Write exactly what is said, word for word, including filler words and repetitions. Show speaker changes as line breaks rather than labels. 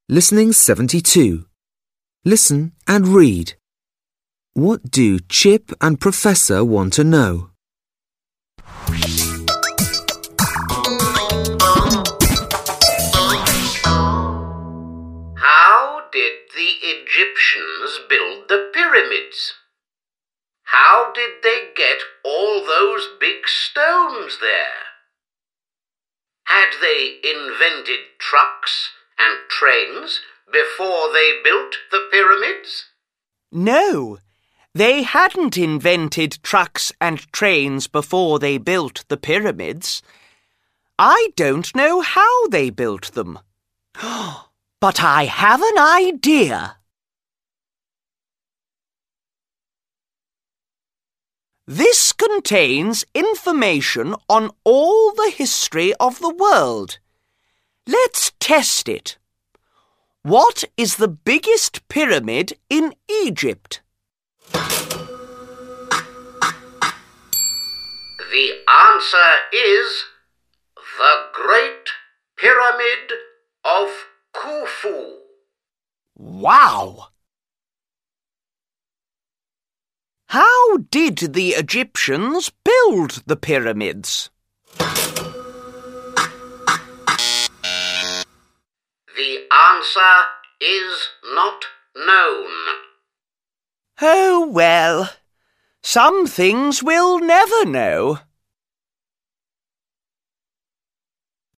Listening seventy-two. Listen and read. What do Chip and Professor want to know?
How did the Egyptians build the pyramids? How did they get all those big stones there? Had they invented trucks and trains before they built the pyramids?
No, they hadn't invented trucks and trains before they built the pyramids. I don't know how they built them. But I have an idea. This contains information on all the history of the world. Let's test it. What is the biggest pyramid in Egypt?
The answer is the Great Pyramid of Khufu.
Wow! How did the Egyptians build the pyramids?
The answer is not known.
Oh, well, some things we'll never know.